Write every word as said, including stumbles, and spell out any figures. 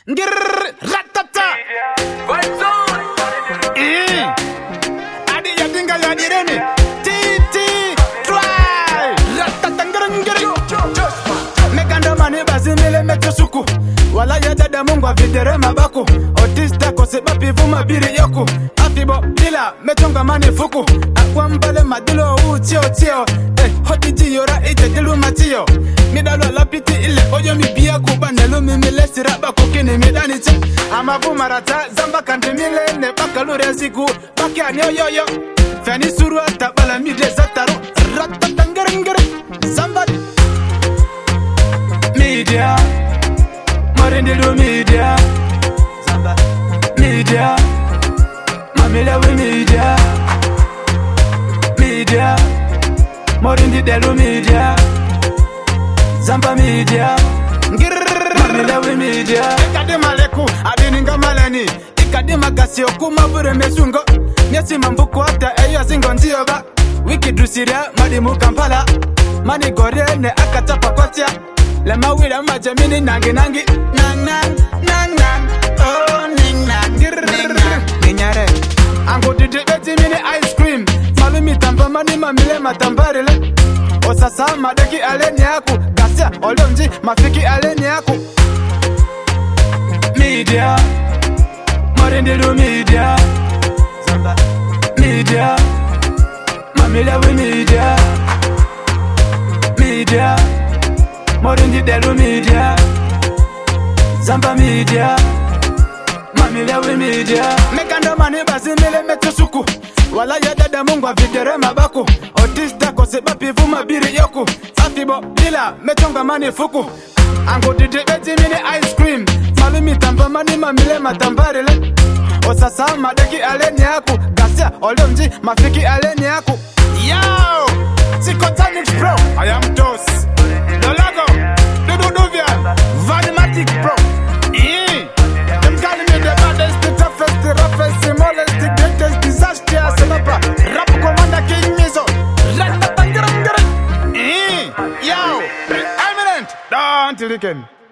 Grrr, ratata. Vibes on. Eh. Adi ya dinga ya direni. Ti ti try. Ratata grrr grrr. Mekanda mani basi mele metusuku. Wala ya dada mungu avidere mabaku. Otista kose bapi vuma biri yoku. Afibo dila metonga mani fuku. Akwa mbale madilo u tio tio. Eh hoti jiyora ite dilu matio. Midalo la piti ile oyo mi biya kuba nelo mi mele siraba kokini midani che. Amavu marata zamba kante mile ne bakalu reziku. Baki anyo yo yo. Feni suru ata bala mide zataru. Ratatangerengere. Zamba media. Marindelo media. Zamba media. Mamela we media. Media. Marindelo media. Zamba media. Mamela we media. Ikade maleku adininga malani. Ikade magasi okuma bure mesungo. Nyasi mambuko hata eyo zingo ndio ba. Wiki drusiria madimu Kampala. Mani gore ne akatapa kwatia. Lema wila majamini nangi nangi. Nang nang nang nang. Oh ning nang. Ninyare. Ango didi beti mini ice cream. Malumi tamba mani mamile matambarile. Osasa madeki aleni yaku. Gasia olonji mafiki aleni yaku. Media. Marindelo media. Zamba media. Mamila we media. Media. Marindelo media. Zamba media. Mamila we media. Mekanda mani basi mele metusuku. Wala ya dada mungu avidere mabaku. Otista kose bapi vuma biri yoku. Afibo dila metonga mani fuku. Ango didi beti mini ice cream. Malumi tamba mani mamile matambarile. Osasa madeki aleni yaku. Gasia olomji mafiki aleni yaku. Yo! Psychotanix Pro. I am Dos. Dolago. Dudu Duvian. Vanimatic Pro. Eh. Them calling me the baddest, the toughest, the roughest, the smallest, the greatest disaster. Celebra. Rap commander King Mizo. Ratatangerengere. Eh. Yo. Eminent. Don't you reckon?